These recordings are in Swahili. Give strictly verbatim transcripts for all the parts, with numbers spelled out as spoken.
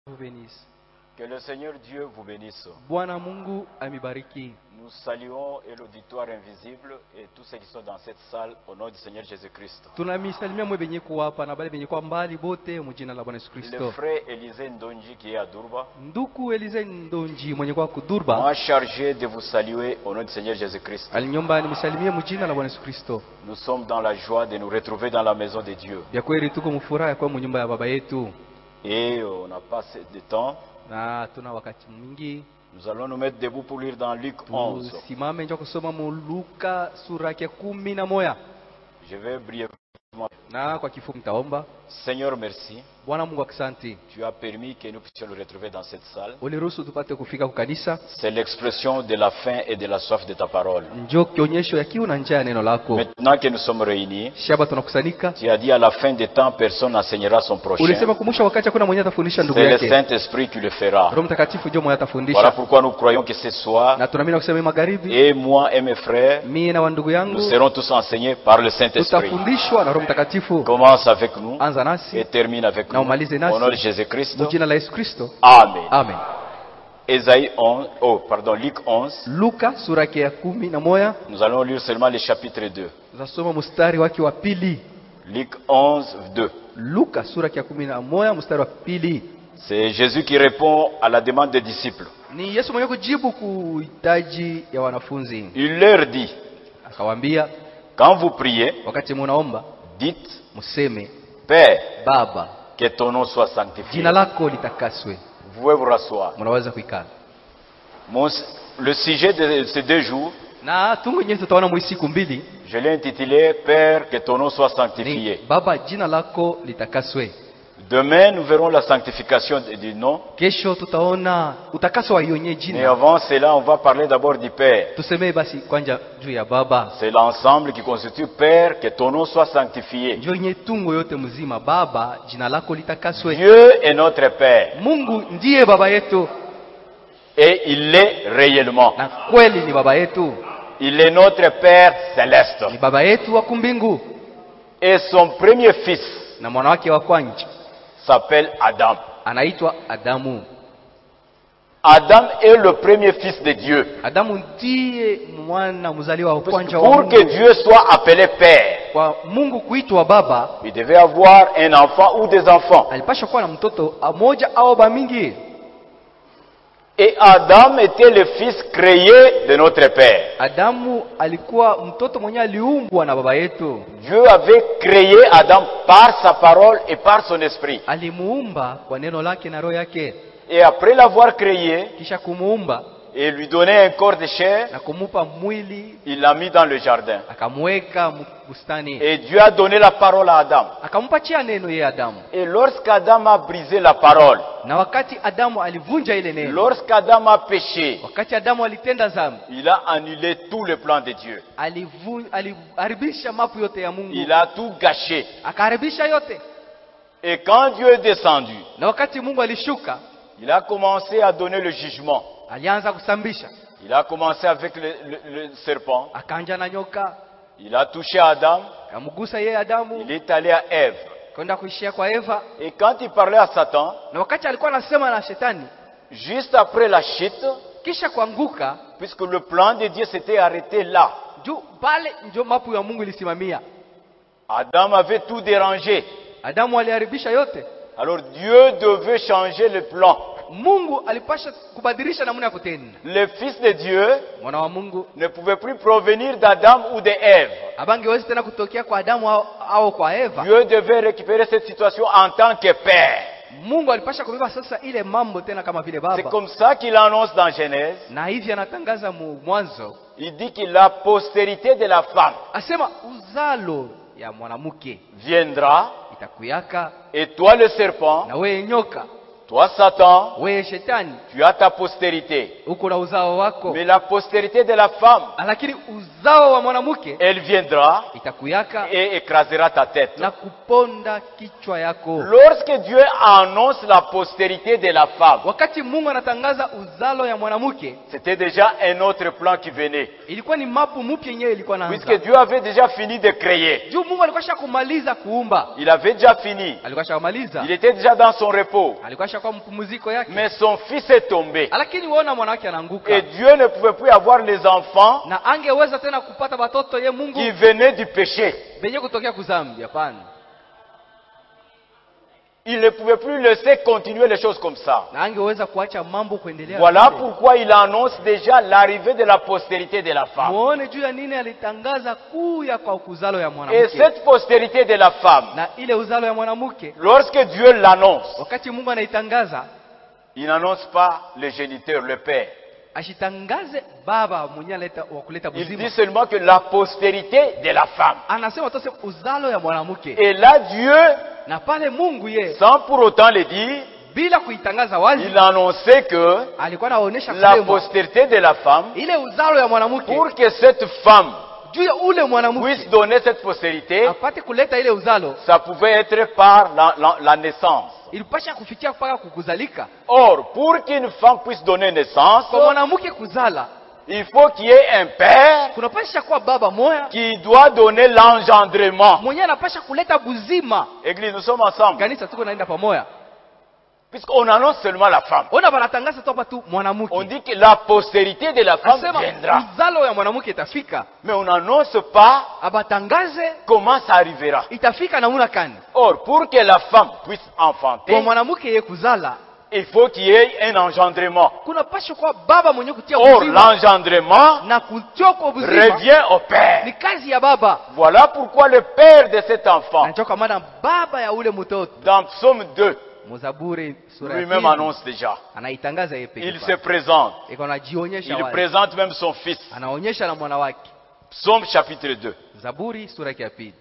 vous bénisse. Que le Seigneur Dieu vous bénisse. Bwana Mungu amibariki. Nous saluons et l'auditoire invisible et tous ceux qui sont dans cette salle au nom du Seigneur Jésus-Christ. Tunamisalimia mwe benye kuwa hapa na bale benye kwa mbali bote mu jina la Bwana Yesu Le Kristo. frère Élisée Ndonji qui est à Durba Nduku Elize Ndonji mwenye kwa kudurba m'a chargé de vous saluer au nom du Seigneur Jésus-Christ. alinyomba nimsalimie mu jina la Bwana Yesu Kristo. Nous sommes dans la joie de nous retrouver dans la maison de Dieu. Bya kweli tuko mfuraha kwa mu nyumba ya baba yetu. Et on n'a pas assez de temps. Na tuna wakati mwingi. Nous allons nous mettre debout pour lire dans Luc onze. Tusimame nje kusoma mu Luka sura ya kumi na moja. Je vais brièvement. Na kwa kifupi nitaomba. Seigneur, merci. Bwana Mungu asante. Tu as permis que nous puissions nous retrouver dans cette salle. Uliruhusu tupate kufika kwa kanisa. C'est l'expression de la faim et de la soif de ta parole. Njoo kionyesho ya kiu na njaa ya neno lako. Maintenant que nous sommes réunis, Shaba tunakusanyika. tu as dit à la fin des temps, personne n'enseignera son prochain. Ulisema kumusha wakati hakuna mwenye atafundisha ndugu C'est le yake. Saint-Esprit qui le fera. Roho Mtakatifu ndio mwenye atafundisha. Voilà pourquoi nous croyons que ce soir, Na tunaamini kusema magharibi, et moi et mes frères, mimi na wandugu yangu nous serons tous enseignés par le Saint-Esprit. tutafundishwa na Roho Mtakatifu. Commence avec nous Anza et nasi termine avec na nous. umalize Au nom de nasi Jésus-Christ. mu jina la Yesu Kristo. Amen. Amen. Ésaïe onze, oh, pardon, Luc onze. Luka sura ya kumi na moja. Nous allons lire seulement le chapitre deux. Tutasoma mstari wake wa pili. Luc onze, deux. Luka sura ya kumi na moja mstari wa pili. C'est Jésus qui répond à la demande des disciples. Ni Yesu mwenyewe kujibu kuhitaji ya wanafunzi. Il leur dit, Akawaambia, quand vous priez, wakati munaomba dites, mseme, Père, Baba, que ton nom soit sanctifié. jina lako litakaswe. Vous pouvez vous rasseoir. Mnaweza kuikaa. Mon- le sujet de ces deux jours, Na tungu yenyewe tutaona mwi siku mbili je l'ai intitulé Père, que ton nom soit ni sanctifié. Baba, jina lako litakaswe. Demain, nous verrons la sanctification du nom. Kesho tutaona utakaso wa yonye Mais jina. avant cela, on va parler d'abord du Père. Tuseme basi kwanja juu ya Baba. C'est l'ensemble qui constitue Père, que ton nom soit sanctifié. Ndio yenye tungo yote mzima. Baba, jina lako litakaswe. Dieu est notre Père. Mungu ndiye baba yetu Et il l'est réellement. na kweli ni baba yetu. Il est notre Père céleste. Ni baba yetu wa kumbingu Et son premier fils na mwana wake wa kwanza s'appelle Adam. anaitwa Adamu. Adam est le premier fils de Dieu. Adamu ndiye mwana mzaliwa wa kwanza wa Pour que Mungu. Dieu soit appelé Père, Kwa Mungu kuitwa baba, il devait avoir un enfant ou des enfants. alipaswa kuwa na mtoto mmoja au ba mingi. Et Adam était le fils créé de notre Père. Adamu alikuwa mtoto mwenye aliumbwa na baba yetu. Dieu avait créé Adam par sa parole et par son esprit. Alimuumba kwa neno lake na roho yake. Et après l'avoir créé Kisha kumuumba et lui donner un corps de chair, na kumupa mwili, il l'a mis dans le jardin. akamweka bustani. Et Dieu a donné la parole à Adam. Akampatia neno yeye Adamu. Et lorsqu'Adam a brisé la parole, Na wakati Adamu alivunja ile neno, lorsqu'Adam a péché, wakati Adamu alitenda dhambi, il a annulé tout le plan de Dieu. alivu- aliharibisha mapu yote ya Mungu. Il a tout gâché. Akaharibisha yote. Et quand Dieu est descendu, Na wakati Mungu alishuka, il a commencé à donner le jugement. alianza kusambisha. Il a commencé avec le, le- le serpent. Akanja na nyoka, Il a touché Adam. akamgusa yeye Adamu, Il est allé à Ève. kwenda kuishia kwa Eva. Et quand il parlait à Satan, Na wakati alikuwa anasema na shetani, juste après la chute, kisha kuanguka, puisque le plan de Dieu s'était arrêté là, juu pale ndio mapu ya Mungu ilisimamia. Adam avait tout dérangé. Adamu aliharibisha yote. Alors Dieu devait changer le plan. Mungu alipasha kubadilisha namna ya kutenda. Le Fils de Dieu Mwana wa Mungu ne pouvait plus provenir d'Adam ou de Ève. abangewezi tena kutokea kwa Adamu au, au kwa Eva. Dieu devait récupérer cette situation en tant que Père. Mungu alipasha kubeba sasa ile mambo tena kama vile C'est baba. comme ça qu'il annonce dans Genèse. Na hivi anatangaza mu mwanzo, Il dit que la postérité de la femme asema uzalo ya mwanamke viendra, itakuyaka, et toi le serpent, na wewe nyoka, toi Satan, wewe shetani, tu as ta postérité. uko na uzao wako. Mais la postérité de la femme, Lakini uzao wa mwanamke elle viendra itakuyaka et écrasera ta tête. na kuponda kichwa yako. Lorsque Dieu annonce la postérité de la femme, Wakati Mungu anatangaza uzalo ya mwanamke, c'était déjà un autre plan qui venait. ilikuwa ni mapu mpya yenyewe ilikuwa Puisque naanza. Dieu avait déjà fini de créer. Juu Mungu alikuwa shakumaliza kuumba. Il avait déjà fini. Alikuwa shakumaliza. Il était déjà dans son repos. Alikuwa kwa mpumziko yake. Mais son fils est tombé. Lakini uona mwanawake anaanguka. Et Dieu ne pouvait plus avoir les enfants Na angeweza tena kupata watoto ye Mungu qui venaient du péché. benye kutokea kuzambi, hapana. Il ne pouvait plus laisser continuer les choses comme ça. Na angeweza kuacha mambo kuendelea. Voilà pourquoi il annonce déjà l'arrivée de la postérité de la femme. Muone juu ya nini alitangaza kuya kwa kuzalo ya Et mwanamke. cette postérité de la femme, Na ile uzalo ya mwanamke, lorsque Dieu l'annonce, wakati Mungu anaitangaza, il n'annonce pas le géniteur, le père. ashitangaze baba mwenye aleta wa kuleta Il buzima. dit seulement que la postérité de la femme. Anasema tose uzalo ya mwanamke. Et là, Dieu, Na pale Mungu ye sans pour autant le dire, bila kuitangaza wazi, il annonçait que alikuwa anaonyesha la kusema postérité de la femme, ile uzalo ya mwanamke, pour que cette femme juu ya ule mwanamke puisse donner cette postérité, apate kuleta ile uzalo, ça pouvait être par la, la, la naissance. ilipasha kufikia mpaka kukuzalika. Or, pour qu'une femme puisse donner naissance, Kwa mwanamke kuzala, il faut qu'il y ait un père kunapasha kuwa baba moya qui doit donner l'engendrement. mwenye anapasha kuleta buzima. Église, nous sommes ensemble. Kanisa tuko naenda pamoja. Puisqu'on annonce seulement la femme. Ona banatangaza tu hapa tu On mwanamke. dit que la postérité de la femme Asema viendra. uzalo ya mwanamke itafika. Mais on n'annonce pas Abatangaze comment ça arrivera. itafika namuna kani. Or, pour que la femme puisse enfanter, Kwa mwanamke ye kuzala, il faut qu'il y ait un engendrement. kuna pasha kuwa baba mwenye kutia Or, buzima. l'engendrement Na kutia kwa buzima revient au père. ni kazi ya baba. Voilà pourquoi le père de cet enfant, Anachoka maana baba ya ule mtoto. dans Psaume deux, Muzaburi sura ya lui-même pili, annonce déjà. anaitangaza yeye pekee. Il se présente. Iko anajionyesha Il wazi. présente même son fils. Anaonyesha na mwana wake. Psaume chapitre deux. Zaburi sura ya pili.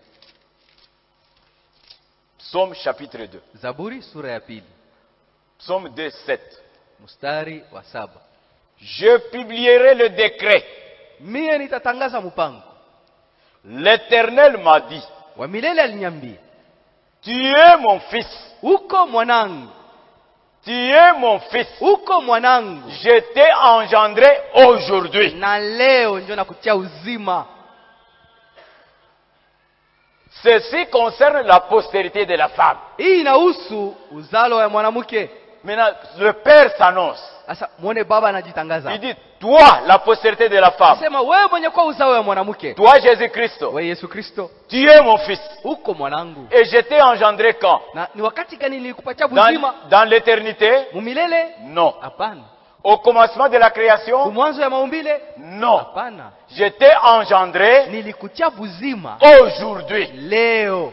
Psaume chapitre deux. Zaburi sura ya pili. Psaume deux, sept. Mstari wa saba. Je publierai le décret. Mie nitatangaza mpango. L'Éternel m'a dit, Wa milele aliniambia, tu es mon fils. uko mwanangu, Tu es mon fils. uko mwanangu, Je t'ai engendré aujourd'hui. na leo ndio nakutia uzima. Ceci concerne la postérité de la femme. Hii inahusu uzalo wa mwanamke. Maintenant, le père s'annonce. Sasa muone baba anajitangaza. Il dit, toi, la postérité de la femme, Sema wewe mwenye kwa uzao wa mwanamke, toi Jésus-Christ, wewe Yesu Kristo, tu es mon fils. uko mwanangu. Et je t'ai engendré quand? Na ni wakati gani nilikupatia buzima? Dans, dans l'éternité? Mumilele? Non. Hapana. Au commencement de la création? Mwanzo ya maumbile? Non. Hapana. Je t'ai engendré Nilikutia buzima aujourd'hui. leo.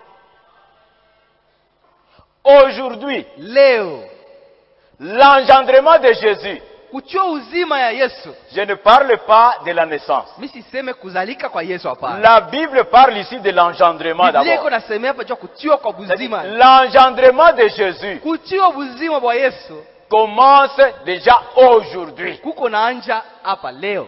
Aujourd'hui, Leo. l'engendrement de Jésus. Kutia uzima ya Yesu. Je ne parle pas de la naissance. Mimi siseme kuzalika kwa Yesu, hapana. La Bible parle ici de l'engendrement Biblia iko d'abord. nasemea hapa juu kutiwa kwa buzima. L'engendrement de Jésus Kutiwa buzima bwa Yesu commence déjà aujourd'hui. kuko naanja hapa leo.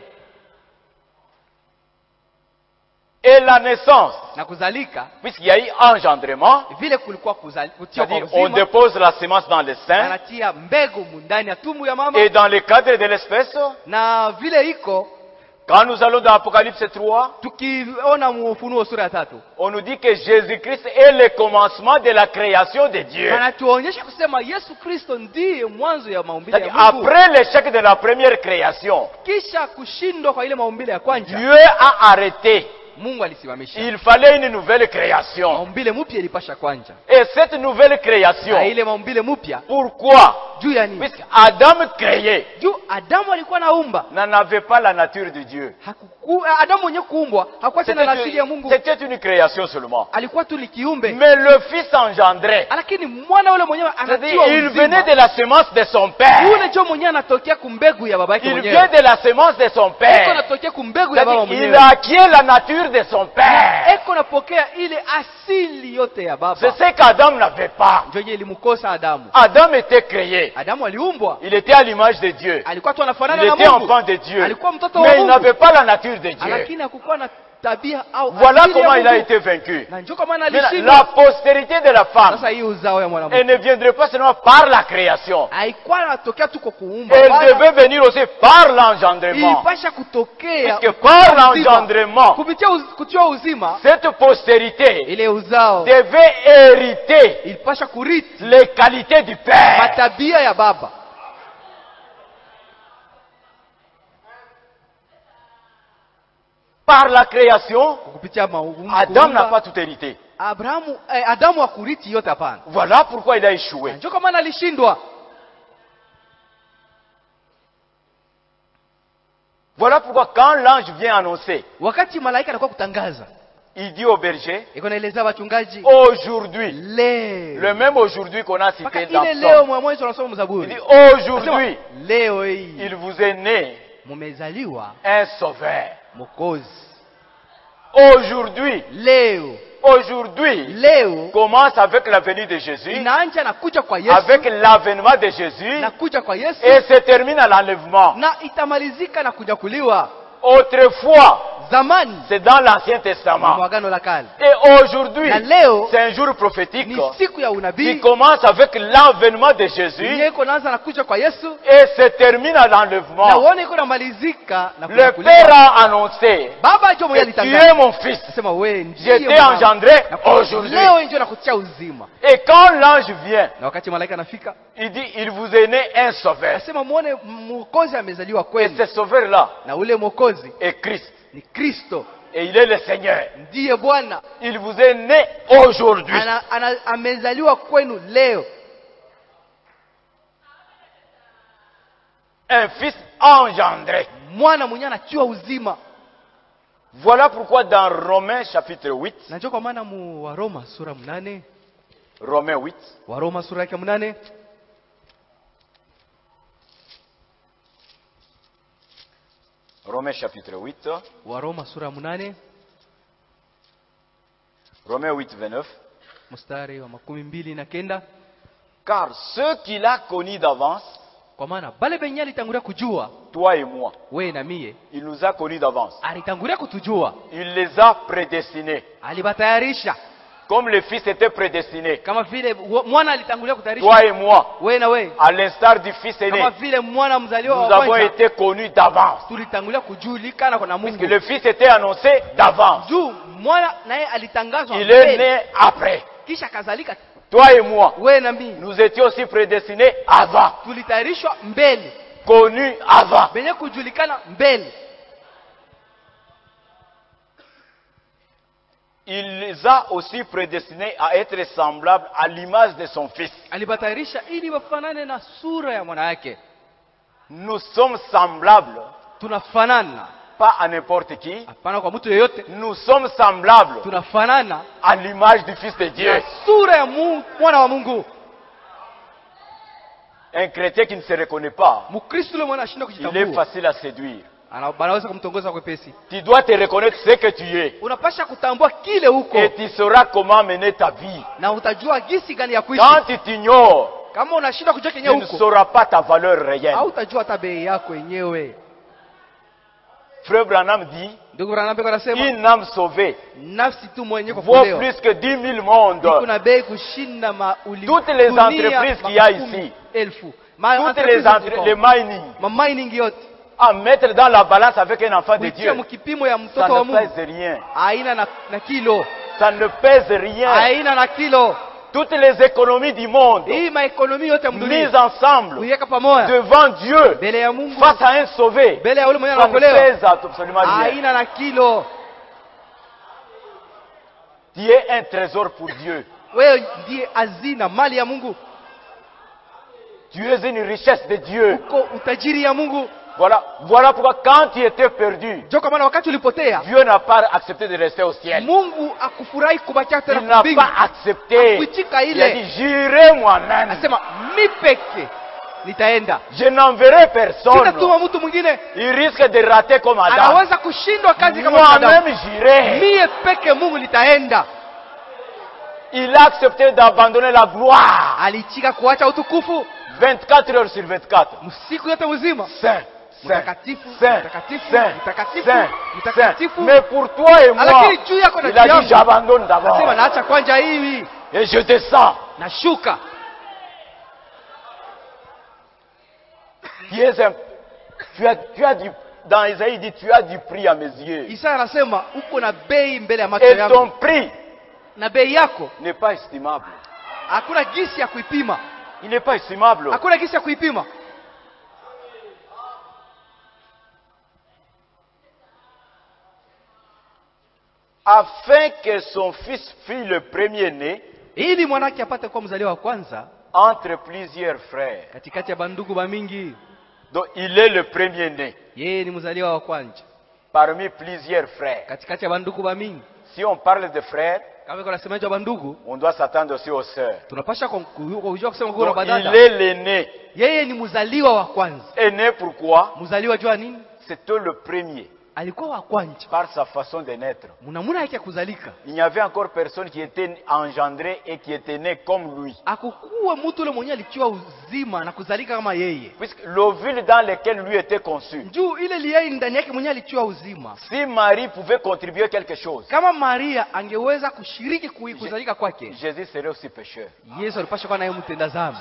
Et la naissance, Na kuzalika puisqu'il y a eu engendrement, vile kulikuwa kuzali, kutiwa kwa c'est-à-dire on buzima, dépose la semence dans le sein, anatia mbegu mundani ya tumbu ya mama, et dans le cadre de l'espèce, na vile iko quand nous allons dans Apocalypse trois, tukiona Ufunuo sura ya tatu on nous dit que Jésus-Christ est le commencement de la création de Dieu. anatuonyesha kusema Yesu Kristo ndiye mwanzo ya maumbile ya C'est-à-dire, Mungu. après l'échec de la première création, Kisha kushindwa kwa ile maumbile ya kwanza, Dieu a arrêté. Mungu alisimamisha Il fallait une nouvelle création. maumbile mpya ilipasha kwanza, Et cette nouvelle na création, ile maumbile mpya pourquoi? juu ya nini? Puisque Adam créé Juu Adamu alikuwa naumba, n'en avait pas la nature de Dieu. hakuku, Adamu mwenye kuumbwa hakuwa tena na asili ya C'était Mungu, c'était une création seulement. alikuwa tu ni kiumbe. Mais le Fils engendré, Lakini mwana ule mwenyewe c'est-à-dire anatiwa il venait uzima, de la semence de son père. yule ndio mwenyewe anatokea kumbegu ya baba yake Il mwenyewe, vient de la semence de son eko père. anatokea kumbegu ya baba C'est-à-dire il mwenyewe, a acquis la nature de son père. eko napokea ile asili yote ya baba. C'est ce qu'Adam n'avait pas. Ndio yenye ilimkosa Adamu. Adam était créé. Adamu aliumbwa, Il était à l'image de Dieu. alikuwa tu anafanana Il na était Mungu, enfant de Dieu. alikuwa mtoto wa Mais il Mungu, n'avait pas la nature de Dieu. lakini hakukuwa na tabia au Voilà asili ya comment il a Mungu. été vaincu. Na njoo kwa maana Maintenant, alishindwa. la postérité de la femme, Sasa hii uzao ya elle mwanamke ne viendrait pas seulement par la création. haikuwa inatokea tu kwa kuumba, Elle bali devait venir aussi par l'engendrement. ilipasha kutokea Puisque par uzima. l'engendrement, kupitia uz, kutiwa uzima, cette postérité ile uzao devait hériter ilipasha kurithi les qualités du Père. matabia ya baba. Par la création, Kupitia maumbo, Adam n'a pas tout hérité. Abrahamu eh, Adamu hakurithi yote, hapana. Voilà pourquoi il a échoué. Njoo kwa maana alishindwa. Voilà pourquoi quand l'ange vient annoncer, Wakati malaika anakuwa kutangaza, il dit au berger, iko naeleza wachungaji aujourd'hui, leo, le même aujourd'hui qu'on a mpaka cité dans ile le leo psaume, mwa mwanzo tunasoma il mzaburi, dit Anasema, aujourd'hui, leo hii il vous est né mumezaliwa un sauveur. Mwokozi. Aujourd'hui, Leo aujourd'hui, leo commence avec la venue de Jésus, inaanza na kuja kwa Yesu, avec l'avènement de Jésus, na kuja kwa Yesu, et se termine à l'enlèvement. na itamalizika na kunyakuliwa. Autrefois, Zamani c'est dans l'Ancien ni Testament. mwagano la kale, Et aujourd'hui, na leo c'est un jour prophétique ni siku ya qui unabii commence avec l'avènement de Jésus yenyewe iko naanza na kuja kwa Yesu, et se termine à na l'enlèvement. uone iko namalizika na Le kunyakuliwa. Père a annoncé, Baba ndio mwenye tu es alitangaza, mon fils, nasema wewe je ndiye t'ai mwanangu. engendré Na aujourd'hui. leo ndio nakutia uzima. Et quand l'ange vient, Na wakati malaika anafika, il dit, il vous est né un sauveur. nasema muone mwokozi amezaliwa Et kwenu, ce sauveur-là na ule mwokozi est Christ. ni Kristo, Et il est le Seigneur. ndiye Bwana. Il vous est né aujourd'hui. Ana, ana, amezaliwa kwenu leo, Un fils engendré. mwana mwenye anatiwa uzima. Voilà pourquoi dans Romains chapitre huit, Na njoo kwa maana mu Waroma sura mnane, Romains huit, Waroma sura yake mnane, Romains chapitre huit, Waroma sura mnane Romains huit, vingt-neuf. mstari wa makumi mbili na kenda. Car ceux qu'il a connus d'avance, Kwa maana bale benye alitangulia kujua, toi et moi, we na mie, il nous a connus d'avance. alitangulia kutujua, Il les a prédestinés. alibatayarisha Comme le Fils était prédestiné. kama vile wo- mwana alitangulia Toi kutayarisha et moi, we na we, à l'instar du Fils aîné, kama vile mwana mzaliwa nous wa avons kwanza été connus d'avance. tulitangulia kujulikana kwa na Puisque Mungu. le Fils était annoncé d'avance. Juu mwana naye alitangazwa Il est mbele, né après. kisha kazalika. Toi et moi, We na mimi nous étions aussi prédestinés avant. tulitayarishwa mbele, Connus avant. benye kujulikana mbele. Il les a aussi prédestinés à être semblables à l'image de son Fils. Alibatayarisha ili wafanane na sura ya mwana yake. Nous sommes semblables, Tunafanana, pas à n'importe qui. hapana kwa mtu yeyote, Nous sommes semblables tunafanana à l'image du Fils de Dieu. na sura ya Mungu, mwana wa Mungu. Un chrétien qui ne se reconnaît pas, Mkristo yule mwana ashinda il est kujitambua, facile à séduire. ana banaweza kumtongoza kwepesi. Tu dois te reconnaître ce que tu es. Unapasha kutambua kile huko, Et tu sauras comment mener ta vie. na utajua gisi gani ya kuishi. Quand tu t'ignores, Kama unashinda kujua tu kenye ne huko, sauras pas ta valeur réelle. hautajua hata bei yako yenyewe. Frère Branham dit, Ndugu Branham anasema une âme sauvée nafsi tu mwenye vaut kuokolewa plus que dix mille mondes. kuna bei kushinda mauli Toutes les dunia entreprises qu'il y a makumi ici, elfu. Ma Toutes les, entreprises entre, ziko. les mining, Ma mining yote à mettre dans la balance avec un enfant de kuitia Dieu, mkipimo ya ça mtoto wa ne Mungu pèse rien. haina na, na kilo, Ça ne pèse rien. haina na kilo. Toutes les économies du monde Hii maekonomi yote ya mises mdunia ensemble kuiweka pamoja devant Dieu mbele ya Mungu, face à un sauvé, mbele ya yule mwenye ça ne anaokolewa pèse absolument rien. haina na kilo. Tu es un trésor pour Dieu. Wewe ndiye hazina, mali ya Mungu, Tu es une richesse de Dieu. uko utajiri ya Mungu. Voilà, voilà pourquoi quand tu étais perdu, Ndio kwa maana wakati ulipotea, Dieu n'a pas accepté de rester au ciel. Mungu akufurahi kubakia tena Il n'a mbingu, pas accepté. akuitika Il a ile, dit, j'irai moi-même. asema mi peke nitaenda, Je n'enverrai personne. sitatuma mtu mwingine. Il risque de rater comme Adam. Anaweza kushindwa kazi kama Adamu. Moi-même j'irai. Mie peke Mungu nitaenda. Il a accepté d'abandonner la gloire. Alichika kuacha utukufu vingt-quatre heures sur vingt-quatre. msiku yote mzima, Saint, mtakatifu, Saint, mtakatifu, Saint, mtakatifu, Saint, mtakatifu. Saint. Mais pour toi et moi, Lakini juu yako na il a juu yangu, dit j'abandonne Nasema d'abord. naacha kwanja hivi, Et je descends. nashuka. Tu es un- tu as, tu as du, dans Isaïe, il dit tu as du prix à mes yeux. Isaya anasema uko na bei mbele ya macho Et ton yangu, prix na bei yako n'est pas estimable. hakuna gisi ya kuipima, Il n'est pas estimable. hakuna gisi ya kuipima. Afin que son fils fût le premier-né Ili mwanake apate kuwa mzaliwa wa kwanza entre plusieurs frères. katikati ya bandugu ba mingi, Donc il est le premier-né yeye ni mzaliwa wa kwanza parmi plusieurs frères. katikati ya bandugu ba mingi. Si on parle de frères, Kama kuna semaji wa bandugu, on doit s'attendre aussi aux sœurs. tunapasha ku- ku- kujua kusema kuna Donc badada. il est l'aîné. Yeye ni mzaliwa wa kwanza. Aîné pourquoi? Mzaliwa jua nini? C'était le premier Alikuwa wa kwanza. par sa façon de naître. Mnamuna yake ya kuzalika. Il n'y avait encore personne qui était engendré et qui était né comme lui. Akukuwa mtu yule mwenye alitiwa uzima na kuzalika kama yeye. Puisque l'ovule dans lequel lui était conçu. Njoo ile liyai ndani yake mwenye alitiwa uzima. Si Marie pouvait contribuer quelque chose, Kama Maria angeweza kushiriki kui- kuzalika kwake, Jésus serait aussi pécheur. Yesu alipasha kuwa naye mtenda dhambi.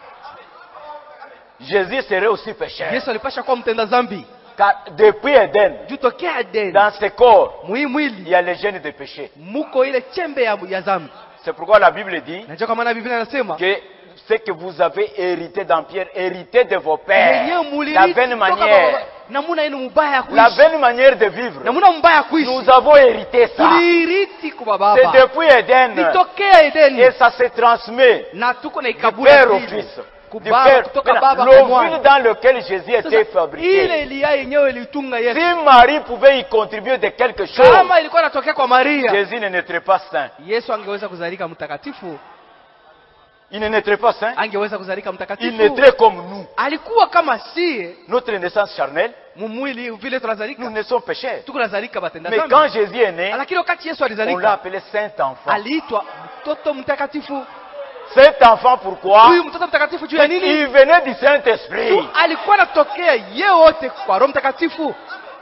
Jésus serait aussi pécheur. Yesu alipasha kuwa mtenda dhambi. Car depuis Éden, Juu tokea Edeni, dans ce corps, mwi il mwili y a les gènes de péché. muko ile chembe ya, ya dhambi. C'est pourquoi la Bible dit Najua kama na Biblia inasema que ce que vous avez hérité d'Empire, hérité de vos pères, yenyewe mulirithi la vaine kutoka kwa manière, baba- namuna yenu mubaya ya la kuishi, vaine manière de vivre. namuna mbaya ya kuishi Nous avons hérité ça. tulirithi kwa C'est baba. depuis Éden. Nitokea Edeni Et ça se transmet na tuko na du ikabula père au vile. fils. Du Kubaba, père. kutoka Maintenant, baba kwa l'ovule mwana. dans lequel Jésus était Sasa, ile fabriqué. Elia yenyewe ilitunga Yesu. Si Marie pouvait y contribuer de quelque chose, Kama ilikuwa inatokea kwa Maria, Jésus ne naîtrait pas saint. Yesu angeweza kuzalika mtakatifu, Il ne naîtrait pas saint. angeweza kuzalika Il mtakatifu. naîtrait comme nous. Alikuwa kama sie Notre naissance charnelle, mumwili vile nous tunazalika, naissons pécheurs. tuko nazalika batenda Mais dhambi. quand Jésus est né, Lakini wakati Yesu on l'a alizalika, appelé saint enfant. aliitwa mtoto mtakatifu. Saint enfant pourquoi? Huyu mtoto mtakatifu juu ya nini? Il venait du Saint-Esprit. Tu alikuwa anatokea ye wote kwa Roho Mtakatifu.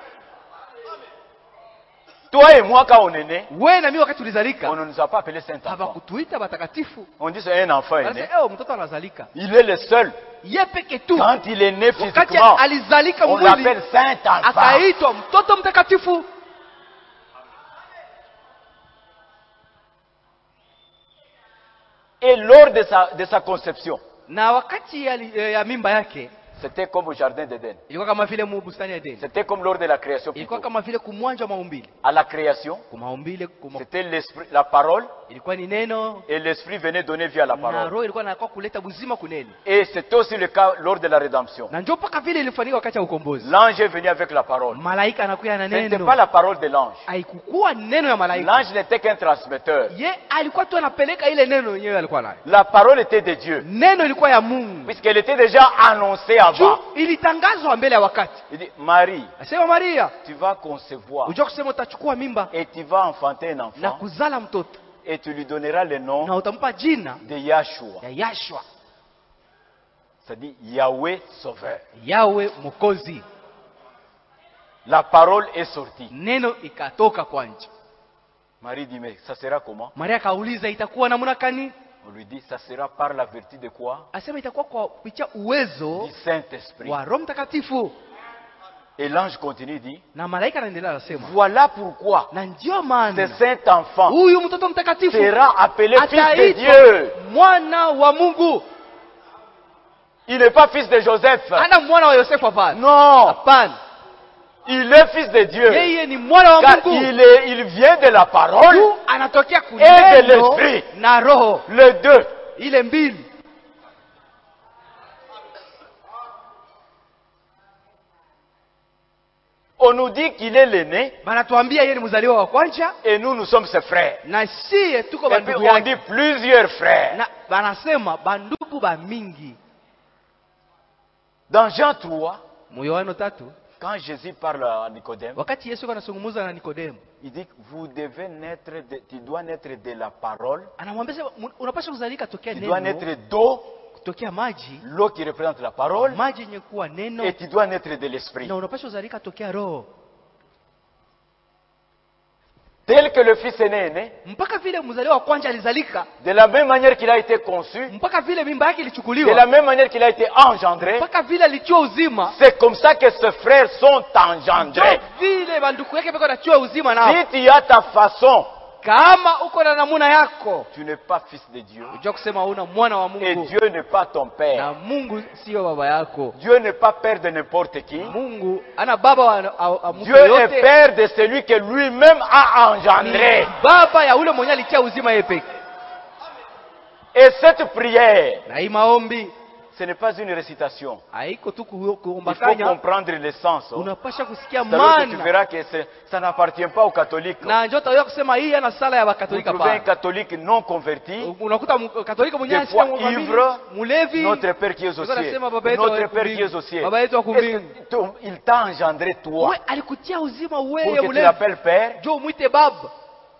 Toi et moi, quand on est né, Wewe na mimi wakati on tulizalika, ne nous a pas appelé saint enfant. hawakutuita batakatifu. On dit c'est un enfant est né. Wanasema, "Eh, mtoto anazalika." Il est le seul. Ye peke tu. Quand il est né Wakati physiquement, alizalika on mwili, l'appelle saint enfant. akaitwa mtoto mtakatifu. Et lors de sa, de sa conception, Na wakati ya, ya mimba yake c'était comme au jardin d'Éden. ilikuwa kama vile mu bustani ya Edeni. C'était comme lors de la création. Ilikuwa plutôt. kama vile kumwanja wa maumbile. À la création, Kumaumbile kuma, c'était l'esprit, la parole, ilikuwa ni neno et l'esprit venait donner vie à la na parole. roho ilikuwa inakuwa kuleta buzima kunene. Et c'était aussi le cas lors de la rédemption. Na njoo mpaka vile ilifanyika wakati wa ukombozi. L'ange est venu avec la parole. Malaika anakuja na Ce n'était neno. pas la parole de l'ange. Haikukuwa neno ya malaika. L'ange n'était qu'un transmetteur. Ye alikuwa tu anapeleka ile neno yenyewe alikuwa nayo. La parole était de Dieu, Neno ilikuwa ya Mungu. puisqu'elle était déjà annoncée avant. Juu ilitangazwa mbele ya wakati. Il dit, Marie, Asema Maria, tu vas concevoir unajua kusema utachukua mimba et tu vas enfanter un na enfant kuzala mtoto et tu lui donneras le na nom utampa jina de Yahshua. ya Yashua, C'est-à-dire Yahweh Sauveur. Yawe Mwokozi. La parole est sortie. Neno ikatoka kwa nje. Marie dit, mais ça sera comment? Maria kauliza itakuwa namna gani? On lui dit, ça sera par la vertu de quoi? Asema itakuwa kwa kupitia uwezo Du Saint-Esprit. wa Roho Mtakatifu. Et l'ange continue, dit, Na malaika anaendelea anasema, voilà pourquoi na ndio ce maana saint enfant huyu mtoto mtakatifu sera appelé fils de ataitwa Dieu. mwana wa Mungu. Il n'est pas fils de Joseph. Ana mwana wa Yosefu hapana. Non, Hapana. il est fils de Dieu. Yeye ni mwana wa Car Mungu. il, est, il vient de la parole, Tu anatokea Et de kuneno l'esprit. na roho. le deux. Ile mbili. On nous dit qu'il est l'aîné Banatuambia yeye ni mzaliwa wa kwanza et nous, nous sommes ses frères. na sie tuko Et puis bandugu on yake. dit plusieurs frères. Na banasema bandugu ba mingi. Dans Jean trois, Mu Yohana tatu, quand Jésus parle à Nicodème, wakati Yesu anazungumza na Nikodemo, il dit que vous devez naître, de, tu dois naître de la parole, anamwambia sema, unapaswa kuzalika tokea tu dois neno, naître d'eau kutokea maji, l'eau qui représente la parole, maji yenye kuwa neno, et tu dois naître de l'esprit. na unapaswa kuzalika tokea roho. Tel que le fils aîné est né, Mpaka vile mzaliwa wa kwanza alizalika, de la même manière qu'il a été conçu, mpaka vile mimba yake de la ilichukuliwa, même manière qu'il a été engendré, mpaka vile alichua uzima, c'est comme ça que ses frères sont engendrés. vile banduku yake bako nachua uzima nao. Si tu as ta façon, Kama uko na namuna yako, tu n'es pas fils de Dieu. unajua kusema una mwana wa Et Mungu, Dieu n'est pas ton na père. Mungu sio baba yako. Dieu n'est pas père de n'importe qui. Mungu ana baba wa a- a mtu Dieu est yote, père de celui que lui-même a engendré. ni baba ya ule mwenye alitia uzima yeye peke. Et cette prière, Na hii maombi ce n'est pas une récitation. haiko tu ku- Il faut kuombakanya, comprendre le sens. Oh. unapasha kusikia C'est alors que tu maana, verras que c'est- ça n'appartient pas aux catholiques. na njoo utaweza kusema hii ana sala ya Vous Wakatolika trouvez un pa. catholique non converti, Unakuta mu- Katolika mwenyewe des fois anasikia mwamini, ivre, mulevi, notre Père qui est aux Ndio cieux. nasema baba yetu wa Notre Père qui mbinguni. est aux cieux. Baba yetu wa Est-ce mbinguni. que ton- il t'a engendré toi we alikutia uzima pour wewe que tu mulevi, l'appelles Père. njoo umwite baba.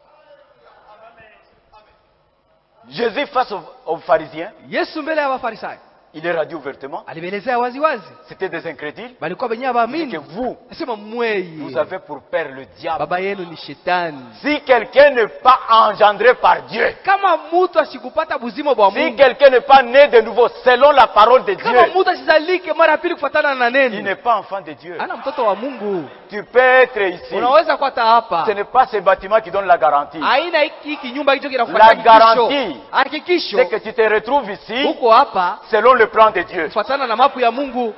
Jésus face aux, aux pharisiens, Yesu mbele ya Wafarisayo il est radio ouvertement. alielezea wazi wazi, C'était des incrédules. balikuwa benyewe Il dit baamini, que vous, nasema mwei, vous avez pour père le diable. baba yenu ni shetani. Si quelqu'un n'est pas engendré par Dieu, Kama mtu asikupata buzima bwa si Mungu, quelqu'un n'est pas né de nouveau selon la parole de kama Dieu, mtu asizalike mara ya pili kufuatana na il neno, n'est pas enfant de Dieu. ana mtoto wa Mungu. Tu peux être ici. Unaweza kuata hapa, Ce n'est pas ce bâtiment qui donne la garantie. aina hiki kinyumba hicho La kinakupatia garantie, hakikisho c'est que tu te retrouves ici huko hapa selon le plan de Dieu. kufuatana na mapu ya Mungu.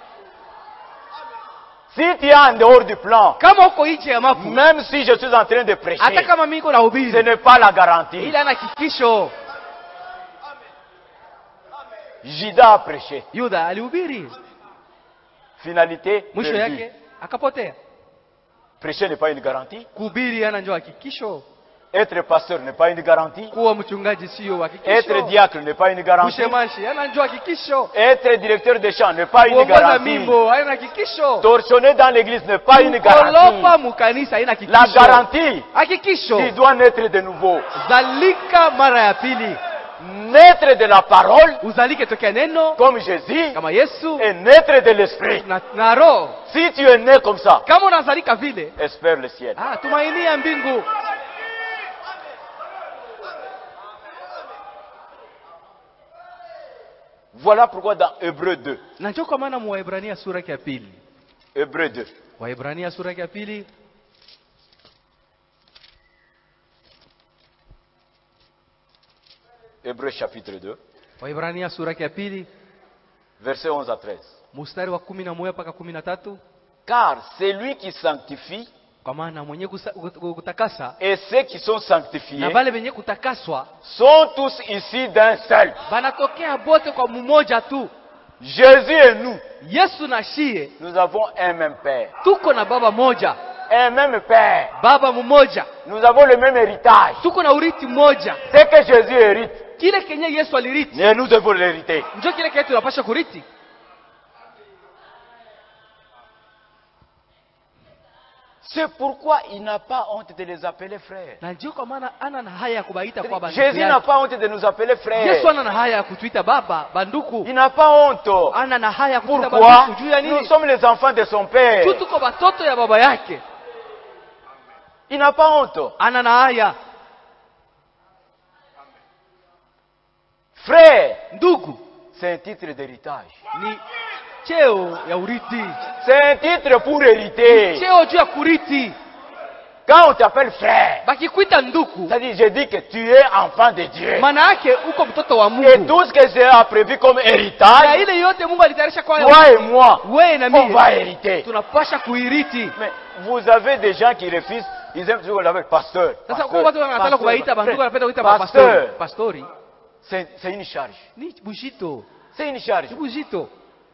Si tu es en dehors du plan, Kama uko nje ya mapu, même si je suis en train de hata prêcher, kama mimi niko na ce hubiri, n'est pas la garantie. ila ana hakikisho. Judas a prêché. Yuda alihubiri, Finalité, mwisho perdue. yake akapotea. Prêcher n'est pas une garantie. Kuhubiri ana njoo hakikisho, Être pasteur n'est pas une garantie. kuwa mchungaji sio Être hakikisho, diacre n'est pas une garantie. kushemashi ana njoo hakikisho, Être directeur de chant n'est pas une kuongoza garantie. mimbo haina hakikisho, Torchonner dans l'église n'est pas une kolopa garantie. mukanisa haina La hakikisho. garantie, Hakikisho tu dois naître de nouveau. zalika mara ya pili, Naître de la parole, uzalike tokea neno comme Jésus, kama Yesu et naître de l'esprit. na, na roho. Si tu es né comme ça, Kama unazalika vile, espère le ciel. ah, tumainia mbingu. Voilà pourquoi dans Hébreux deux, Na njoo kwa maana Waebrania sura ya pili, Hébreux deux, Waebrania sura ya pili Hébreux chapitre deux, Waebrania sura ya pili versets onze à treize. mstari wa kumi na moja mpaka kumi na tatu. Car c'est lui qui sanctifie, Kwa maana mwenye kusa- kutakasa et ceux qui sont na sanctifiés wale wenye kutakaswa sont tous ici d'un seul. banatokea bote kwa mmoja tu, Jésus et nous, Yesu na shie, nous avons un même Père. tuko na baba moja, Un même Père. baba mmoja, Nous avons le même héritage. tuko na urithi mmoja. Ce que Jésus hérite, Kile kenye Yesu alirithi et nous devons l'hériter. ndio kile kile tunapaswa kurithi. C'est pourquoi il n'a pas honte de les appeler frères. Na ndio kwa maana ana na haya ya kubaita kwa banduku Jésus n'a yake. pas honte de nous appeler frères. Yesu ana na haya ya kutuita baba, banduku. Il n'a pas honte. Ana na haya ya kutuita Pourquoi? banduku juu ya Nous nini? sommes les enfants de son Père. Tu tuko batoto ya baba yake. Il n'a pas honte. Ana na haya. Frère, Ndugu c'est un titre d'héritage. ni cheo ya urithi. C'est un titre pour hériter. Cheo juu ya kurithi. Quand on t'appelle frère, Bakikuita ndugu, c'est-à-dire je dis que tu es enfant de Dieu. maana yake uko mtoto wa Et Mungu. tout ce que Dieu a prévu comme Na héritage, ile yote Mungu alitayarisha kwa toi et moi, wewe na on mimi va hériter. tunapasha kuirithi. Mais vous avez des gens qui refusent, ils aiment toujours l'appeler pasteur. Sasa Pasteur, kwa watu wanataka kuwaita pasteur. bandugu wanapenda kuita Pasteur. pastori. Pastori C'est c'est une charge. ni bujito. C'est une charge. Ni bujito.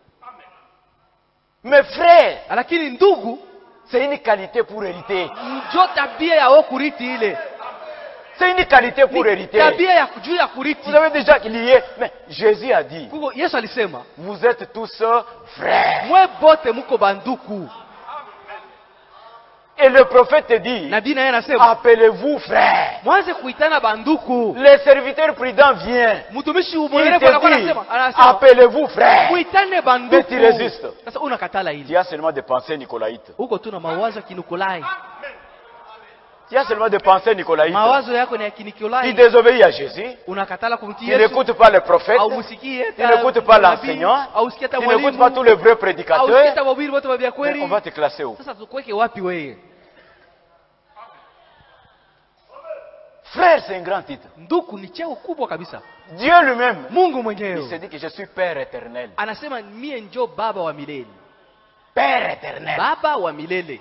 Mais frère, Lakini ndugu c'est une qualité pour hériter. ndio tabia ya wao kurithi ile. C'est une qualité pour Ni hériter. tabia ya juu ya kurithi. Vous avez déjà lié, mais Jésus a dit, Kuko Yesu alisema, vous êtes tous frères. mwe bote muko banduku. Et le prophète te dit, nabii naye anasema appelez-vous frères. mwanze kuitana banduku. Le serviteur prudent vient. Mtumishi Il mwerevu anakuwa te dit, anasema anasema appelez-vous frères. kuitane Mais banduku. tu résistes. Sasa unakatala Tu hili. as seulement des pensées nicolaïtes. Huko tu na mawazo ya kinikolai. Tu as seulement des pensées nicolaïtes. Mawazo yako ni ya Tu kinikolai. désobéis à Jésus. Unakatala kumtii Tu Yesu. n'écoutes pas les prophètes. Au musikie Tu n'écoutes pas l'enseignant. Au sikia hata Tu n'écoutes mwalimu. pas tous les vrais Au sikia prédicateurs. hata wahubiri wote wa vya Mais kweli. on va te classer où? Sasa tukuweke wapi wewe? Frère, c'est un grand titre. Nduku ni cheo kubwa kabisa. Dieu lui-même, Mungu il se mwenyewe dit que je suis Père éternel. anasema mie njo baba wa milele. Père éternel. Baba wa milele.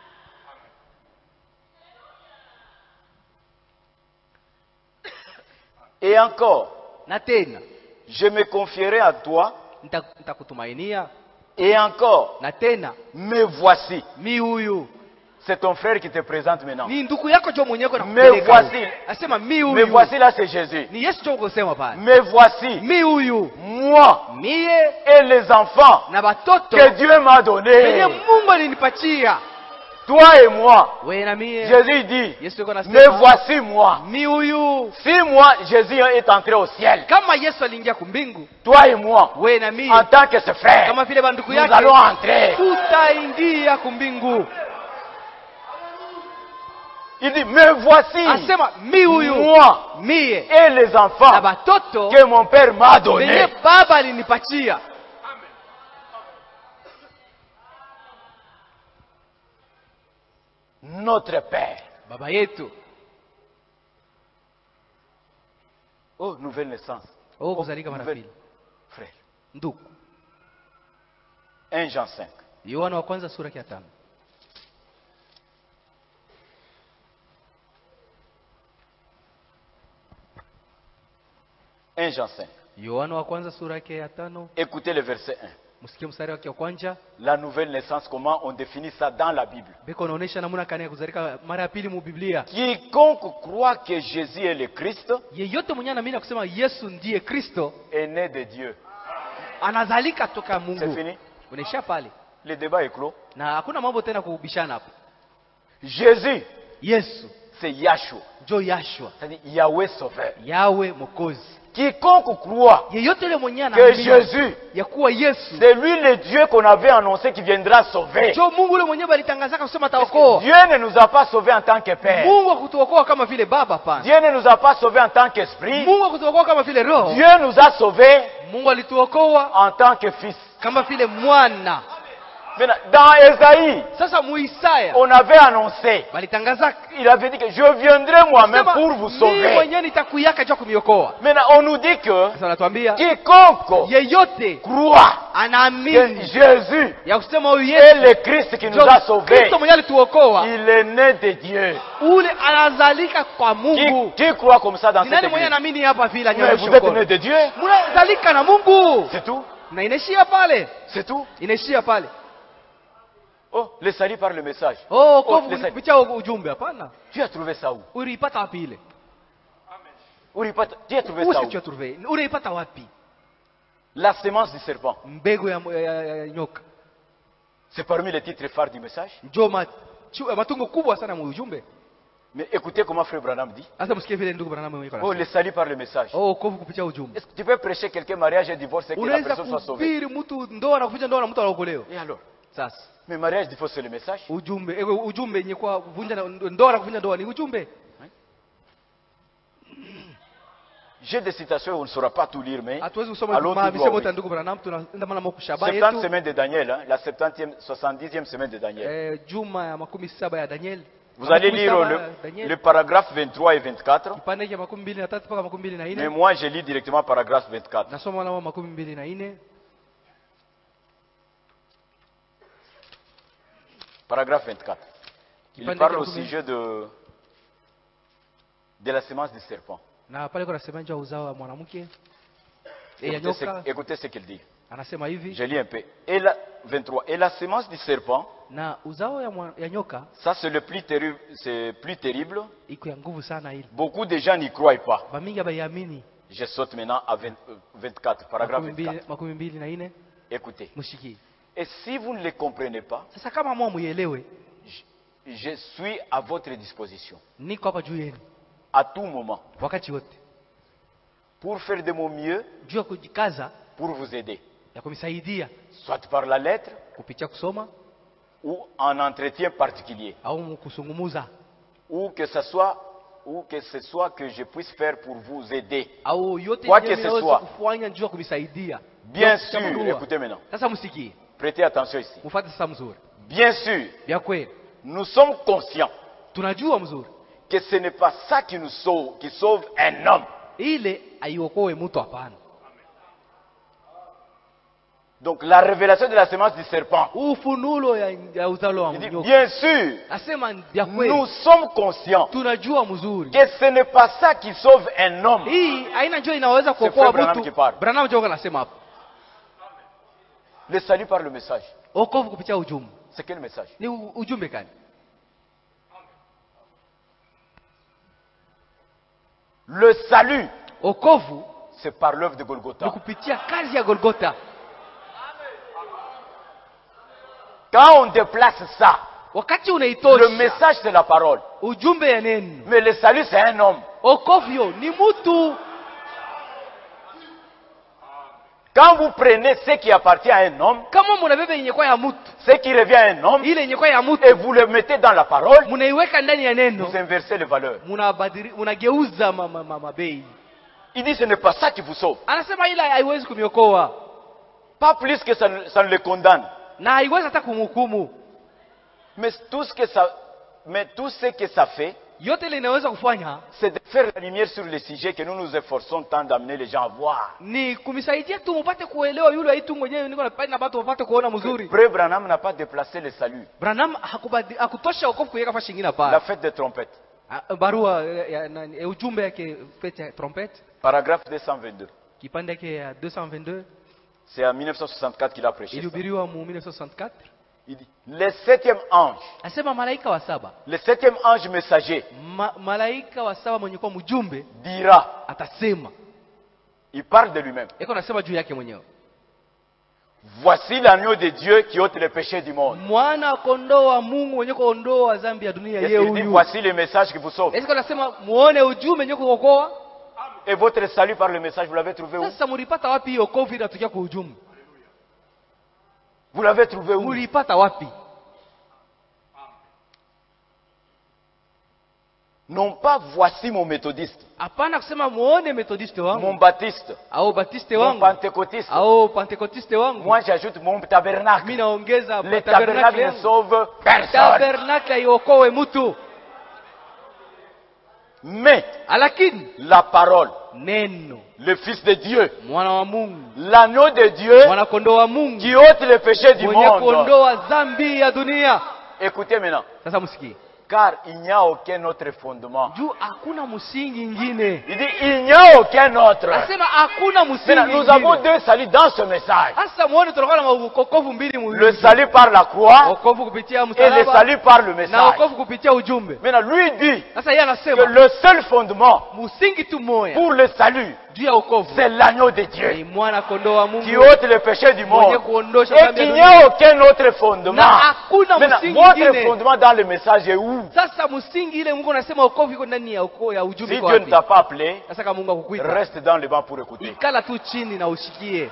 Et encore, Na tena je me confierai à toi. nita- nitakutumainia. Et encore, Na tena me voici. mi huyu C'est ton frère qui te présente maintenant. ni nduku yako jo mwenyewe na Me kupeleka. voici. Anasema mi Me huyu. voici là, c'est Jésus. Ni Yesu jo kusema pale. Me voici, Mi huyu. moi Mie et les enfants na batoto que Dieu m'a wenye donnés. Mungu alinipatia. Toi et moi. Wewe na mie. Jésus dit, Yesu yuko me anasema voici moi. mi huyu. Si moi, Jésus est entré au ciel, Kama Yesu aliingia kumbingu, toi et moi, wewe na mie en tant que ses frères, kama vile banduku nous yake allons entrer. tutaingia kumbingu. Il dit, me voici, Asema mi huyu moi mie et les na enfants batoto que mon Père m'a wenye donnés. baba alinipatia. Notre Père. Baba yetu. Oh, nouvelle naissance. Oh, kuzalika mara nouvelle- pili. Frère. Nduku. un Jean cinq. Yohana wa kwanza sura ya tano. un Jean cinq. Yohana wa kwanza sura ya tano. Écoutez le verset un. Msikie mstari wake wa kwanza. La nouvelle naissance, comment on définit ça dans la Bible. Beko naonesha namna kani ya kuzalika mara ya pili mu Biblia. Quiconque croit que Jésus est le Christ Yeyote mwenye anaamini kusema Yesu ndiye Kristo est né de Dieu. anazalika toka C'est Mungu. fini. Unaisha pale. Le débat est clos. Na hakuna mambo tena kubishana hapo. Jésus, Yesu c'est Yahshua. njo Yahshua, C'est-à-dire Yahweh sauveur. Yawe Mwokozi. Quiconque croit Yeyote yule mwenye que anaamini Jésus, ya kuwa Yesu c'est lui le Dieu qu'on avait annoncé qui viendra sauver. njo Mungu yule mwenyewe alitangazaka kusema ataokoa. Dieu ne nous a pas sauvés en tant que Père. Mungu akutuokoa kama vile baba pana. Dieu ne nous a pas sauvés en tant qu'Esprit. Mungu akutuokoa kama vile roho. Dieu nous a sauvés Mungu alituokoa en tant que Fils. kama vile mwana. Maintenant, dans Ésaïe, Sasa muisaya on avait annoncé, balitangazaka il avait dit que je viendrai moi-même sema, pour vous mimi sauver. mwenyewe nitakuyaka jua kumiokoa. Maintenant, on nous dit que Sasa anatuambia quiconque yeyote croit que anaamini Jésus ya kusema huyu est Yesu le Christ qui nous njo a sauvés, Kristo mwenyewe alituokoa, il est né de Dieu. ule anazalika kwa Qui, Mungu. qui croit comme ça dans Ni cette nani mwenye église? anaamini hapa vile Mais anyoshe vous êtes mkono? né de Dieu. Mnazalika na Mungu. C'est tout. Na inaishia pale. C'est tout. Inaishia pale. Oh, le salut par le message. Oh, Oh, kovu le salut. kupitia ujumbe hapana. Tu as trouvé ça où? Uliipata wapi ile? Ulipata- Tu as trouvé ça Usi où? tu trouvé. Uliipata wapi? La sémence du serpent. Mbegu ya, ya, ya, ya nyoka. C'est parmi les titres phares du message. Ndio ma, chu- matungo kubwa sana mu ujumbe. Mais écoutez comment Frère Branham dit. Sasa msikie vile ndugu Branham mwenyewe Oh, anasema. le salut par le message. Oh, kovu kupitia ujumbe. Est-ce que tu peux prêcher quelqu'un mariage et divorce et que la Unaweza personne soit sauvée? kuhubiri mtu ndoa na kuvunja ndoa na mtu anaokolewa. Et alors? Sasa Mais mariage, divorce, c'est le message. ujumbe ewe ujumbe yenye kwa kuvunja na- ndoa na kuvunja ndoa ni ujumbe. J'ai des citations, on ne saura pas tout lire, mais Hatuwezi kusoma allons tout misemo droit. ya ndugu Branham, tunaenda maana makushaba septante yetu. semaines de Daniel, hein, la septantième, soixante-dixième semaine de Daniel. Eh, juma ya makumi saba ya Daniel. Vous allez Makumi lire saba le, ya Daniel. le paragraphe vingt-trois et vingt-quatre. Kipande cha makumi mbili na tatu mpaka makumi mbili na Mais nne. moi, je lis directement paragraphe vingt-quatre. Nasoma nao makumi mbili na nne. Paragraphe vingt-quatre. Il Kipande parle cha au kumi- sujet de, de la sémence du serpent. Na pale kuna sema njoo uzao wa mwanamke. Eh, ya Écoutez ce, nyoka. écoutez ce qu'il dit. Anasema hivi. Je lis un peu. Et la, vingt-trois. Et la sémence du serpent, Na uzao ya, mwa, ya nyoka ça c'est le plus terrible, c'est plus terrible. iko ya nguvu sana ile. Beaucoup de gens n'y croient pas. Bamingi bayamini. Je saute maintenant à vingt, euh, vingt-quatre, paragraphe Makumi mbili vingt-quatre. makumi mbili na nne. Écoutez. Mshikie. Et si vous ne les comprenez pas, Sasa kama mwa muelewe, je suis à votre disposition niko hapa juu yenu à tout moment wakati wote, pour faire de mon mieux juu ya kujikaza pour vous aider, ya kunisaidia soit par la lettre kupitia kusoma ou en entretien particulier, au kusungumuza ou que ce soit ou que ce soit que je puisse faire pour vous aider. au yote Quoi yenyewe que ce ninaweza soit. kufanya juu ya kunisaidia. Bien Ndio sûr, kutambua. écoutez maintenant, Sasa msikie, prêtez attention ici. mfuate sasa mzuri. Bien sûr, Vya kweli nous sommes conscients tunajua mzuri que ce n'est pas ça qui nous sauve, qui sauve un homme. ile aiokoe mtu, hapana. Donc la révélation de la semence du serpent, Ufunulo ya, ya uzalo wa il dit, nyoka, bien sûr, asema vya kweli nous sommes conscients tunajua mzuri que ce n'est pas ça qui sauve un homme. hii haina njoo inaweza Frère kuokoa Branham mtu. qui parle. Branham njoo anasema hapo, Le salut par le message. wokovu kupitia ujumbe. C'est quel message? Ni u- ujumbe gani? Le salut, Wokovu c'est par l'œuvre de ni Golgotha. kupitia kazi ya Golgotha. Quand on déplace ça, Wakati le unaitosha message c'est la parole. ujumbe ya neno, Mais le salut c'est un homme. wokovu yo ni mtu. Quand vous prenez ce qui appartient à un homme, Kama mnabeba yenye kwa ya mtu, ce qui revient à un homme, ile yenye kwa ya et mtu vous le mettez dans la parole, mnaiweka ndani ya neno, vous inversez les valeurs. mnabadili mnageuza ma- ma- ma- mabei. Il dit ce n'est pas ça qui vous sauve. Anasema ile haiwezi kumiokoa Pas plus que ça, ne- ça ne le condamne. na haiwezi hata kumhukumu. Mais tout ce que ça, mais tout ce que ça fait, Yote ile inaweza kufanya c'est de faire la lumière sur le sujet que nous nous efforçons tant d'amener les gens à voir. ni kumisaidia tu mpate kuelewa yule aitu mwenyewe, niko napenda na watu wapate kuona mzuri. Frère Branham n'a pas déplacé le salut. Branham hakubadi hakutosha wokovu kuweka fashi nyingine La hapa. fête des trompettes. Barua ya, ya, nani, ya ujumbe yake fete ya trompette, Paragraphe deux cent vingt-deux. kipande yake ya deux cent vingt-deux C'est en mille neuf cent soixante-quatre qu'il a prêché ça. ilihubiriwa mu mille neuf cent soixante-quatre. Il dit, le septième ange, Asema malaika wa saba, le septième ange messager Ma, malaika wa saba mwenye kuwa mjumbe dira, atasema, il parle de lui-même. iko nasema juu yake mwenyewe, Voici l'agneau de Dieu qui ôte le péché du monde. mwana kondoo wa Mungu mwenye kuondoa dhambi ya dunia. Qu'est-ce Yeye qu'il dit? huyu Voici le message qui vous sauve. iko nasema muone ujumbe mwenye kuokoa. Et votre salut par le message, vous l'avez trouvé où? Sasa mulipata wapi hiyo wokovu inatokea kwa ujumbe? Vous l'avez trouvé où? Mulipata wapi? Non pas voici mon méthodiste, Hapana kusema muone methodiste mon wangu baptiste, au batiste mon wangu pentecôtiste. au pentekotiste wangu. Moi j'ajoute mon tabernacle. Mimi naongeza Le tabernacle tabernacle ne yangu. sauve personne. Tabernacle haiokoe mtu, Mais lakini la parole, neno, le Fils de Dieu, mwana wa Mungu, l'agneau de Dieu mwana kondoo wa Mungu qui ôte le péché du mwenye monde. kuondoa dhambi ya dunia. Écoutez maintenant, Sasa msikie, car il n'y a aucun autre fondement. juu hakuna msingi ingine. Il dit il n'y a aucun autre. Asema hakuna msingi Maintenant, nous avons ingine. deux saluts dans ce message. Hasa muone tunakuwa na wokovu mbili muhimu. Le salut par la croix Wokovu kupitia et le msalaba salut par le na message. wokovu kupitia ujumbe. Maintenant, lui dit Sasa yeye que anasema le seul fondement msingi tu moya pour le salut, juu ya wokovu c'est l'agneau de ni Dieu mwana kondoo wa qui Mungu ôte le péché du mwenye monde. kuondosha Et dhambi ya qu'il n'y dunia. a aucun autre fondement. Na hakuna Maintenant, msingi votre ingine. fondement dans le message est où? Sasa msingi ile Mungu anasema wokovu iko ndani ya uko ya ujumbe Si kwa Dieu ne wapi? t'a pas appelé, Sasa kama Mungu akukuita, reste dans le banc pour écouter. ikala tu chini na ushikie.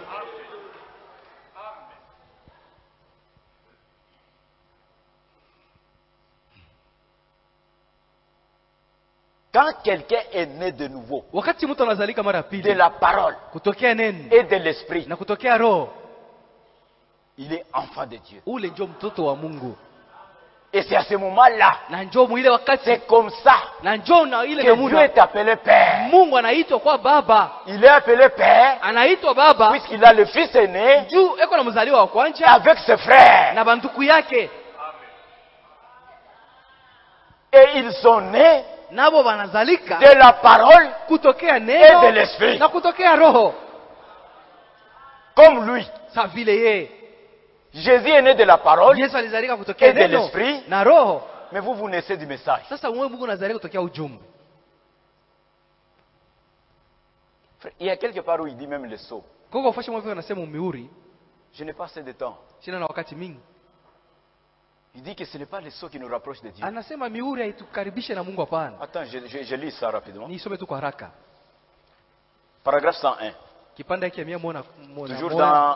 Quand quelqu'un est né de nouveau, Wakati mtu anazalika mara ya de pili la parole kutokea neno et de l'esprit, na kutokea roho, il est enfant de Dieu. ule ndio mtoto wa Mungu, Et c'est à ce moment-là, na njoo mwile wakati, c'est comme ça na njoo na ile que Dieu namuna est appelé Père. Mungu anaitwa kwa baba, Il est appelé Père anaitwa baba puisqu'il a le fils aîné juu eko na mzaliwa wa kwanza avec ses frères. na banduku yake, Et ils sont nés nabo banazalika de la parole kutokea et de neno l'esprit. na kutokea roho. Comme lui, Sa vile yeye Jésus est né de la parole, Yesu alizalika kutokea Et de neno l'esprit. na roho. mais vous, vous naissez du message. Sasa wewe Mungu unazalika kutokea ujumbe. Frère, il y a quelque part où il dit même le sceau. Kwa hiyo ufashe mwe anasema umiuri, Je n'ai pas assez de temps. sina na wakati mingi. Il dit que ce n'est pas les sceaux qui nous rapprochent de Dieu. Anasema mihuri haitukaribishe na Mungu hapana. Attends, je, je, je lis ça rapidement. Nisome tu kwa haraka. Paragraphe cent un. Kipanda hiki mia mona mona. Toujours dans...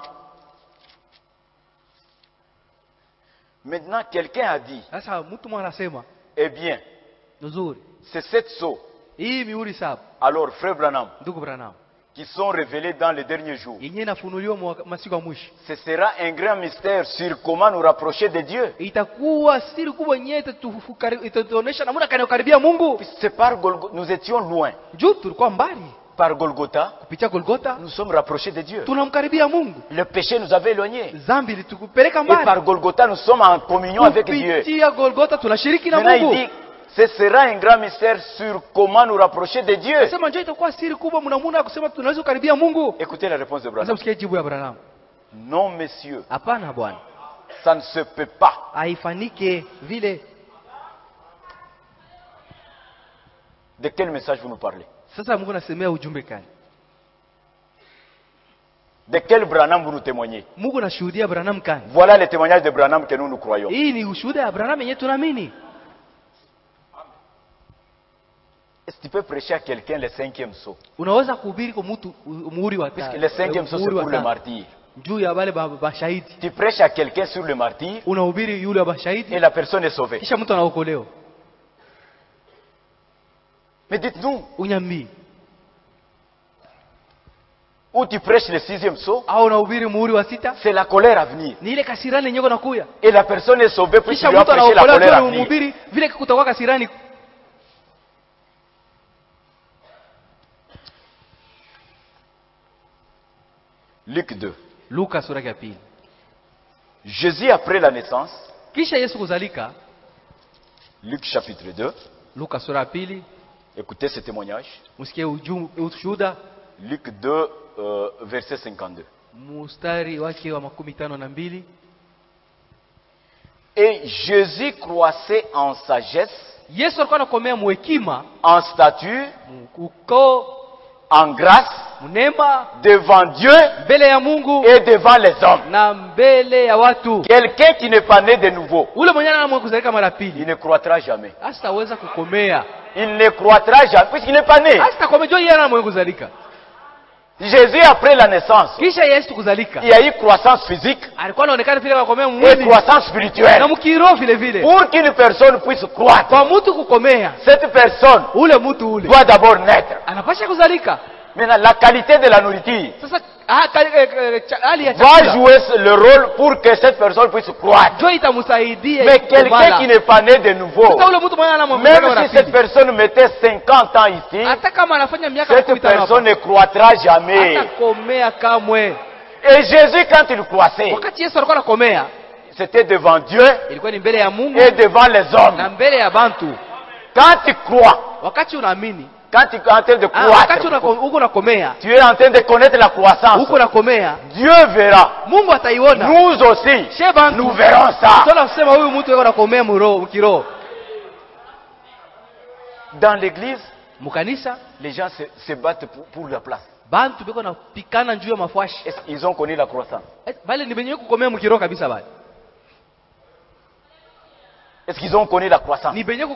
Maintenant, quelqu'un a dit, Sasa mtu mwana anasema, eh bien, nzuri. c'est sept sceaux. Hii mihuri saba. Alors, frère Branham, Ndugu Branham. qui sont révélés dans les derniers jours. Yenyewe inafunuliwa masiku ya mwisho. Ce sera un grand mystère sur comment nous rapprocher de Dieu. Itakuwa siri kubwa yenyewe itatuonesha namna gani kukaribia Mungu. C'est par Golgotha, nous étions loin. Juu tulikuwa mbali. Par Golgotha, kupitia Golgotha, nous sommes rapprochés de Dieu. Tunamkaribia Mungu. Le péché nous avait éloignés. Dhambi litukupeleka mbali. Et par Golgotha, nous sommes en communion avec Dieu. Kupitia Golgotha tunashiriki na Mungu. Mungu. Il dit, ce sera un grand mystère sur comment nous rapprocher de Dieu. Sema njoo itakuwa siri kubwa mnamuna kusema tunaweza kukaribia Mungu. Écoutez la réponse de Branham. Sasa usikie jibu ya Branham. Non, messieurs. Hapana bwana. Ça ne se peut pas. Haifanike vile. De quel message vous nous parlez? Sasa Mungu anasemea ujumbe gani? De quel Branham vous nous témoignez? Mungu anashuhudia Branham gani? Voilà le témoignage de Branham que nous nous croyons. Hii ni ushuhuda ya Branham yenyewe tunaamini. Est-ce que tu peux prêcher à quelqu'un le cinquième sceau? Unaweza kuhubiri kwa mtu muhuri wa tatu. Puisque le cinquième sceau c'est pour le martyr. Juu ya wale bashahidi. Tu prêches à quelqu'un sur le martyr. Unahubiri yule bashahidi. Et la personne est sauvée. Kisha mtu anaokolewa. Mais dites-nous. Unyambi. Ou tu prêches le sixième sceau. Au unahubiri muhuri wa sita. C'est la colère à venir. Ni ile kasirani yenyewe inakuja. Et la personne est sauvée puis tu Kisha lui as mtu prêché la colère à anaokolewa mhubiri vile kutakuwa kasirani. Luc deux. Luka sura ya pili. Jésus après la naissance. Kisha Yesu kuzalika. Luc chapitre deux. Luka sura ya pili. Écoutez ce témoignage. Msikie ushuhuda. Luc deux euh, verset cinquante-deux. Mstari wake wa makumi tano na mbili. Et Jésus croissait en sagesse. Yesu alikuwa anakomea muhekima, en stature, uko, en grâce, munema, devant Dieu mbele ya Mungu et devant les hommes. na mbele ya watu. Quelqu'un qui n'est pas né de nouveau, ule mwenye anaamua kuzalika mara pili, il ne croîtra jamais. Hataweza kukomea. Il ne croîtra jamais puisqu'il n'est pas né. Hatakomea juu yeye anaamua kuzalika. Jésus après la naissance, kisha Yesu kuzalika, il y a eu croissance physique alikuwa anaonekana vile akomea et mwili croissance spirituelle. na mkiroho vile vile. Pour qu'une personne puisse croître, kwa mtu kukomea, cette personne ule mtu ule doit d'abord naître. Anapasha kuzalika. Maintenant, la qualité de la nourriture sasa hali ya va jouer le rôle pour que cette personne puisse croître. Mais quelqu'un qui n'est pas né de nouveau, même si cette personne mettait cinquante ans ici, cette personne ne croîtra jamais. Et Jésus, quand il croissait, c'était devant Dieu et devant les hommes. Quand tu crois, quand tu es en train de croître, tu es en train de connaître la croissance. Dieu verra. Nous aussi, nous verrons ça. Dans l'église, les gens se, se battent pour, pour la place. Ils ont connu la croissance. Est-ce qu'ils ont connu la croissance?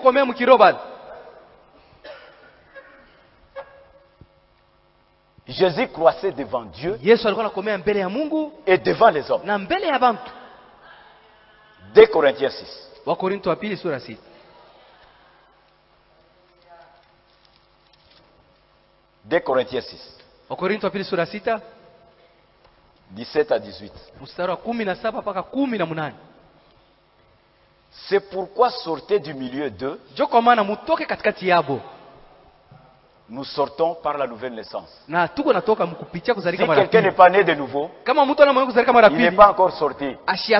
Jésus croissait devant Dieu et devant les hommes. deux Corinthiens six. deux Corinthiens six. dix-sept à dix-huit. C'est pourquoi sortez du milieu d'eux. Nous sortons par la nouvelle naissance. Si quelqu'un n'est pas né de nouveau, il n'est pas encore sorti.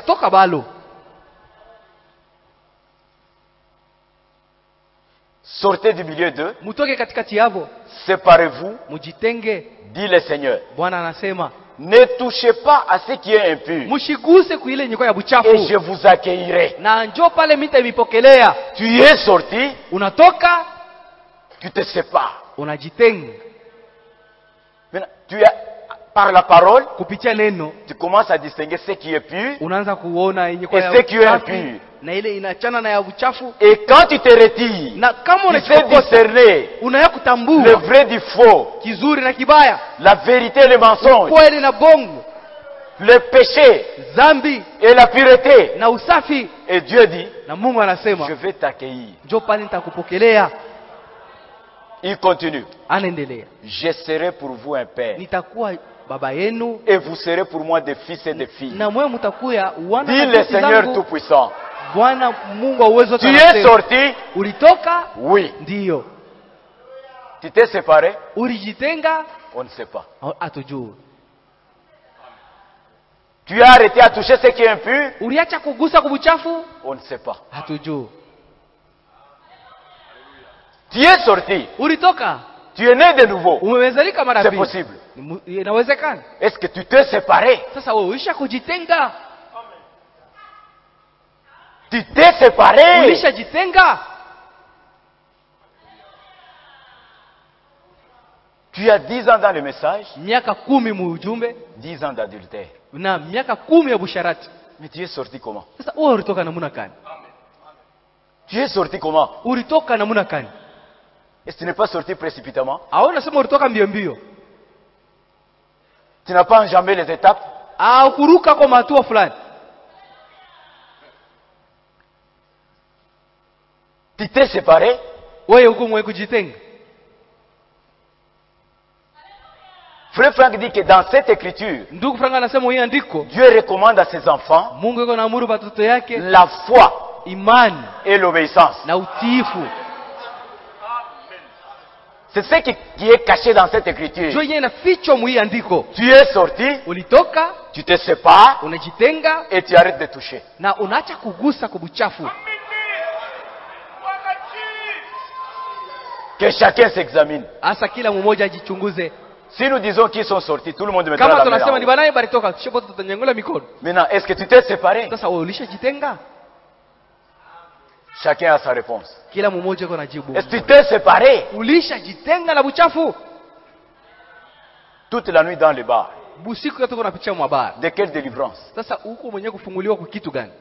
Sortez du milieu d'eux. Séparez-vous, dit le Seigneur. Ne touchez pas à ce qui est impur, et je vous accueillerai. Tu es sorti, tu te sépares. Maintenant, tu es, par la parole, kupitia neno, tu commences à distinguer ce qui est pur unaanza kuona yenye kwa et ce qui est impur. Na ile inachana na ya uchafu. Et quand tu te retires, na kama tu sais discerner unaya kutambua le vrai du faux, kizuri na kibaya, la vérité et le mensonge, kweli na bongo, le péché, zambi et la pureté. Na usafi. Et Dieu dit, na Mungu anasema, je vais t'accueillir. Njoo pale nitakupokelea. Il continue. Anaendelea. Je serai pour vous un père. Nitakuwa baba yenu. Et vous serez pour moi des fils et des filles. Na mwe mtakuwa wana. Dit le Seigneur Tout-Puissant. Bwana Mungu wa uwezo wote. Tu es sorti? Ulitoka? Oui. Ndio. Tu t'es séparé? Ulijitenga? On ne sait pas. Hatujui. Tu as arrêté à toucher ce qui est impur? Uliacha kugusa kubuchafu? On ne sait pas. Hatujui. Tu es sorti? Ulitoka? Tu es né de nouveau? Umewezalika mara pili? C'est possible. Inawezekana. Est-ce que tu t'es séparé? Sasa wewe ulisha kujitenga? Tu t'es séparé? Ulisha jitenga? Tu as dix ans dans le message? Miaka kumi mu ujumbe? dix ans d'adultère. Na miaka kumi ya busharati. Mais tu es sorti comment? Sasa wewe ulitoka namna gani? Tu es sorti comment? Ulitoka namna gani? Est-ce que tu n'es pas sorti précipitamment? Ah, unasema ulitoka mbio mbio. Tu n'as pas enjambé les étapes? Ah, kuruka kwa hatua fulani. Tu t'es séparé? Wewe uko mwe kujitenga. Frère Franck dit que dans cette écriture, ndugu Frank anasema hii andiko, Dieu recommande à ses enfants Mungu yuko naamuru watoto yake la foi, imani et l'obéissance. Na utiifu. C'est ce qui, qui est caché dans cette écriture. Jo yenyewe inafichwa mu hii andiko. Tu es sorti, ulitoka, tu te sépares, unajitenga, et tu arrêtes de toucher. Na unaacha kugusa kubuchafu. Que chacun s'examine. Asa kila mmoja ajichunguze. Si nous disons qu'ils sont sortis, tout le monde mettra la main. Kama tunasema ni banaye baritoka, kisha bote tutanyangula mikono. Maintenant, est-ce que tu t'es séparé? Sasa wewe ulishajitenga? Chacun a sa réponse. Kila mmoja yuko na jibu. Est-ce que tu t'es séparé? Ulishajitenga na buchafu? Toute la nuit dans les bars. Busiku yote kuna picha mwa bar. De quelle délivrance? Sasa uko mwenyewe kufunguliwa kwa kitu gani?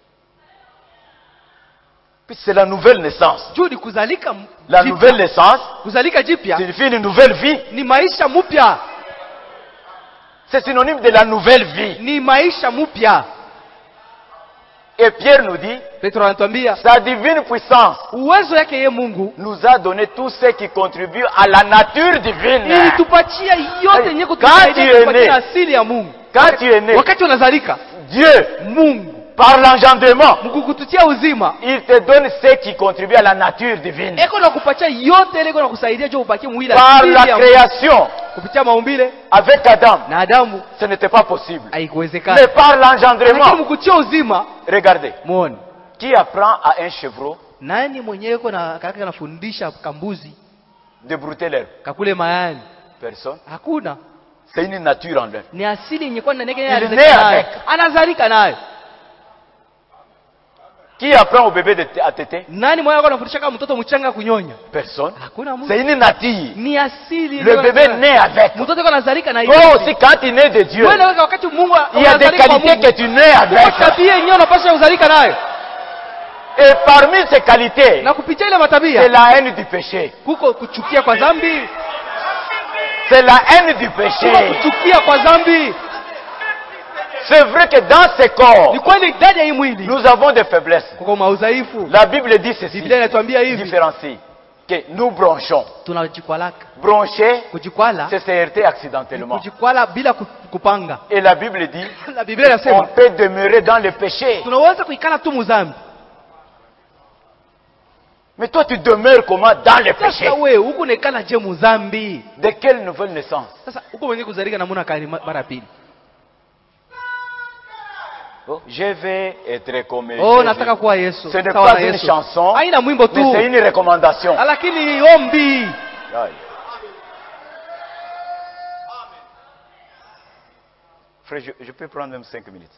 Puis c'est la nouvelle naissance. Juu kuzalika la jipya. Nouvelle naissance. Kuzalika jipya. Signifie une nouvelle vie. Ni maisha mpya. C'est synonyme de la nouvelle vie. Ni maisha mpya. Et Pierre nous dit, Petro anatuambia, sa divine puissance uwezo yake ye Mungu nous a donné tout ce qui contribue à la nature divine. Ili tupatia yote yenye kutusaidia asili ya Mungu. Quand tu es né, wakati unazalika, Dieu, Mungu, par l'engendrement, mkukututia uzima, il te donne ce qui contribue à la nature divine. Eko na kupatia yote ile iko kusaidia je ubakie mwili par la création, kupitia maumbile, avec Adam, na Adamu, ce n'était pas possible. Haikuwezekana. Mais par l'engendrement, mkukutia uzima, regardez. Muone. Qui apprend à un chevreau? Nani mwenyewe yuko na kaka anafundisha kambuzi de brouter l'herbe? Kakule mayani. Personne. Hakuna. C'est une nature en lui. Ni asili yenye kwa ndani yake anazalika. Anazalika nayo. Qui apprend au bébé de à téter? Nani mwenyewe yuko anafundisha kama mtoto mchanga kunyonya? Personne. Hakuna mtu. C'est une nature. Ni asili. Le bébé naît avec. Mtoto yuko anazalika na hiyo. Oh, aussi quand il naît de Dieu. Wewe wakati Mungu il y a des qualités que tu nais avec. Kwa tabia yenyewe unapaswa kuzalika nayo. Et parmi ces qualités, na kupitia ile matabia, c'est la haine du péché. Kuko kuchukia kwa dhambi. C'est la haine du péché. Kuko kuchukia kwa dhambi. C'est vrai que dans ce corps, ni kweli ndani ya hii mwili, nous avons des faiblesses. Kuko maudhaifu. La Bible dit ceci. Biblia inatuambia hivi. Différencie. Que nous bronchons. Tunajikwalaka. Broncher, kujikwala, c'est se heurter accidentellement. Kujikwala bila kupanga. Et la Bible dit, la Biblia inasema, on peut demeurer dans le péché. Tunaweza kuikala tu muzambi. Mais toi tu demeures comment dans le péché? Sasa wewe huko nekala je muzambi? De quelle nouvelle naissance? Sasa huko mwenye kuzalika namuna kani mara pili. Oh, je vais être comme oh, nataka kuwa Yesu. Ce n'est pas une chanson, haina mwimbo tu, mais c'est une recommandation. Lakini ombi. Aye. Frère, je, je peux prendre même cinq minutes.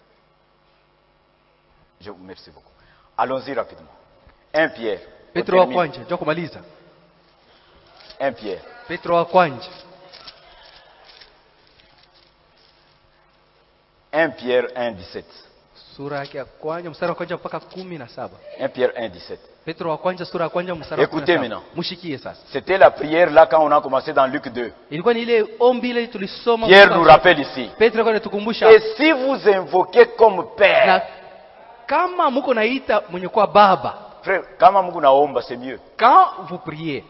Je vous remercie beaucoup. Allons-y rapidement. un Pierre. Petro wa kwanza, njoo kumaliza. un Pierre. Petro wa kwanza. un Pierre un dix-sept. Sura yake ya kwanza mstari wa kwanza mpaka kumi na saba. un Pierre un dix-sept. Petro wa kwanza sura ya kwanza mstari wa kumi na saba. Écoutez maintenant. Mushikie sasa. C'était la prière là quand on a commencé dans Luc deux. Ilikuwa ni ile ombi ile tulisoma. Pierre nous rappelle ici. Petro anatukumbusha. Et si vous invoquez comme Père. Na kama mko naita mwenye kwa baba. Frère, kama mko naomba c'est mieux. Quand vous priez.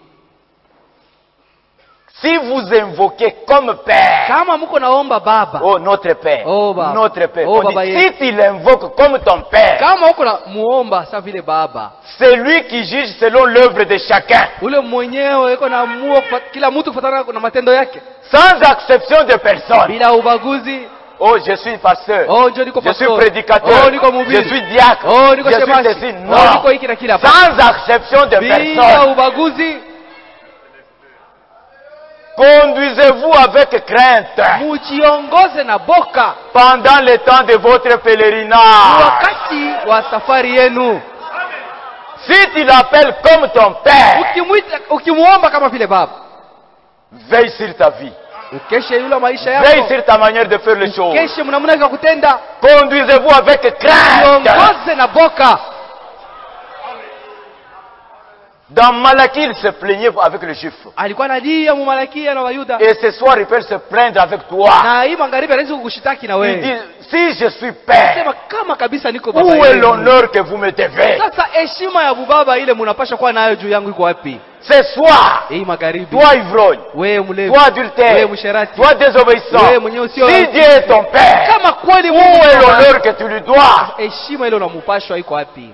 Si vous invoquez comme Père. Kama mko naomba baba. Oh notre Père. Oh, baba. Notre Père. Oh, On baba dit, ye. si tu l'invoques comme ton Père. Kama uko na muomba sa vile baba. C'est lui qui juge selon l'œuvre de chacun. Ule mwenyewe yuko na muo kila mtu kufuatana na matendo yake. Sans acception de personne. Bila ubaguzi. Oh, je suis pasteur. Oh, je, niko je suis pastor. prédicateur. Oh, niko mhubiri. Je suis diacre. Oh, niko je suis shemasi. ceci. Oh, Non. niko hiki na kila. Sans acception de Bila personne. ubaguzi. Conduisez-vous avec crainte. Mujiongoze na boka. Pendant le temps de votre pèlerinage. Wakati wa safari yenu. Si tu l'appelles comme ton père. Ukimuita ukimuomba kama vile baba. Veille sur ta vie. Ukeshe yule maisha yako. Veille sur ta manière de faire les choses. Ukeshe mnamna ya kutenda. Conduisez-vous avec crainte. Mujiongoze na boka. Dans Malachie, il se plaignait avec les Juifs. Alikuwa analia mu Malakia na Wayuda. Et ce soir, il peut se plaindre avec toi. Na hii magharibi anaweza kukushitaki na Il wewe. dit, si je suis père, Sema kama kabisa niko baba où est yenu. l'honneur que vous me devez? Sasa heshima ya bubaba ile mnapasha kuwa nayo juu yangu iko wapi? Ce soir, Hii magharibi. toi ivrogne, Wewe mlevi. toi adultère, Wewe msherati. toi désobéissant, Wewe mwenye usio. si Dieu est ton père, Kama kweli où Mungu est ni baba, l'honneur que tu lui dois? heshima ile unampashwa iko wapi?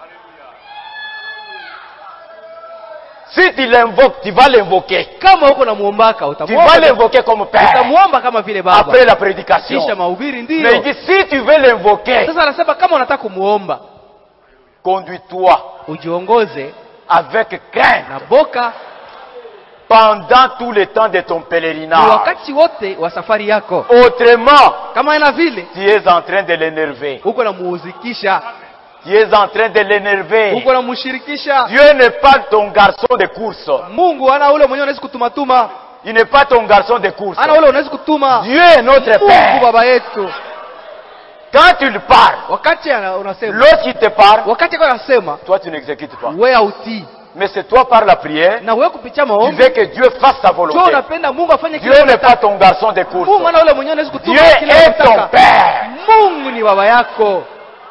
Si tu l'invoques, tu vas l'invoquer. Kama uko namuombaka Tu utamuomba. vas l'invoquer comme père. Utamuomba kama vile baba. Après la prédication. Kisha mahubiri ndio. Mais il dit, si tu veux l'invoquer, Sasa anasema kama unataka kumuomba, conduis-toi ujiongoze avec crainte na boka pendant tout le temps de ton ni pèlerinage. wakati wote wa safari yako. Autrement, Kama ina vile tu es en train de l'énerver. uko namuuzikisha, Tu es en train de l'énerver. uko namushirikisha. Dieu n'est pas ton garçon de course. Mungu ana ule mwenyewe unaweza kutumatuma. Il n'est pas ton garçon de course. Ana ule unaweza kutuma. Dieu est notre Mungu Père. baba yetu. Quand tu lui parles, Wakati ana- unasema, lorsqu'il te parle, wakati kwa anasema, toi tu n'exécutes pas. wewe hautii. Mais c'est toi par la prière, Na wewe kupitia tu maombi, veux que Dieu fasse ta njoo volonté. unapenda Mungu afanye Dieu kile n'est pas unataka. ton garçon de course. Mungu ana ule mwenyewe unaweza kutuma Dieu kile est ton unataka. Père. Mungu ni baba yako.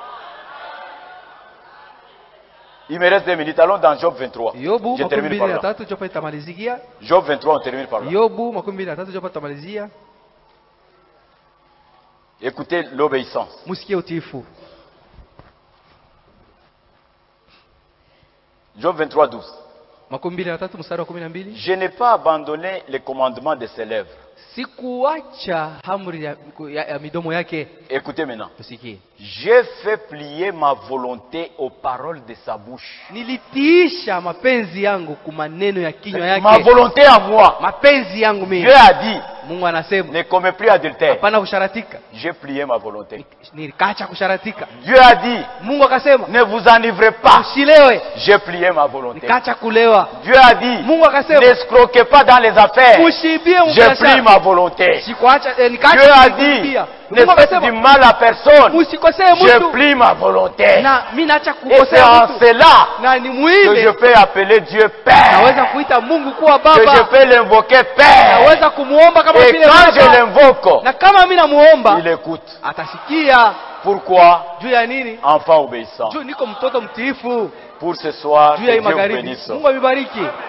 Il me reste deux minutes. Allons dans Job vingt-trois. Yobu Je makumi termine mbili par na là. tatu jopa itamalizia. Job vingt-trois, on termine par là. Yobu makumi mbili na tatu jopa itamalizia. Écoutez l'obéissance. Musikie utiifu. Job vingt-trois, douze. Makumi mbili na tatu mstari wa kumi na mbili. Je n'ai pas abandonné les commandements de ses lèvres. Sikuacha amri ya, ya, ya midomo yake. Écoutez maintenant. Tusikie. J'ai fait plier ma volonté aux paroles de sa bouche. Nilitiisha mapenzi yangu kwa maneno ya kinywa yake. Ma volonté à moi. Mapenzi yangu mimi. Dieu a dit, Mungu anasema, ne commets plus adultère. hapana kusharatika. J'ai plié ma volonté. Nikaacha kusharatika. Dieu a dit, Mungu akasema, ne vous enivrez pas. usilewe. J'ai plié ma volonté. Nikaacha kulewa. Dieu a dit, Mungu akasema, n'escroquez pas dans les affaires. usibie J'ai pris mbiashara. ma volonté. Sikuacha eh, nikaacha Dieu a kuibia. dit, ne Mungu faites du akasema, mal à personne. usikosee J'ai mtu. pris ma volonté. Na mimi naacha Et c'est kukosea en mtu. cela Na ni que je muile. peux appeler Dieu Naweza Père. kuita Mungu kuwa Que je baba. peux l'invoquer Père. Naweza kumuomba kama Et vile quand je baba. l'invoque, Na kama mimi namuomba, il écoute. atasikia. Pourquoi? Juu ya nini? Enfant obéissant. Juu niko mtoto mtiifu. Pour ce soir, Juu que ya hii Dieu vous magharibi. bénisse. Mungu amebariki.